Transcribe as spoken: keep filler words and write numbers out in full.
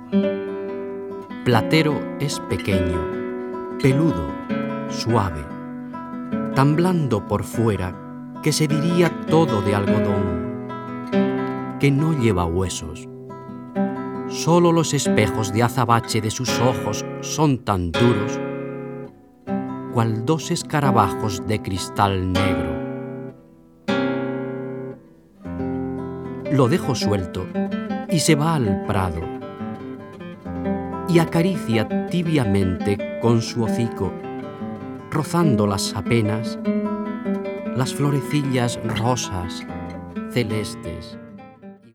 Platero es pequeño, peludo, suave, tan blando por fuera que se diría todo de algodón, que no lleva huesos. Solo los espejos de azabache de sus ojos son tan duros, cual dos escarabajos de cristal negro. Lo dejo suelto y se va al prado y acaricia tibiamente con su hocico, rozándolas apenas, las florecillas rosas, celestes,